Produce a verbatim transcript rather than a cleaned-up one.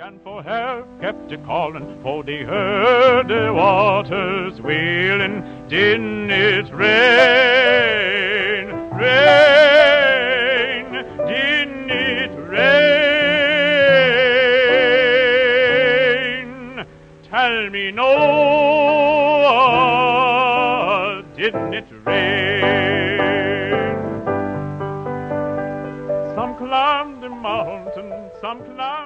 And for help kept a calling, for they heard the waters wailing. Didn't it rain, rain, didn't it rain? Tell me no, didn't it rain? Some climbed the mountain, some climbed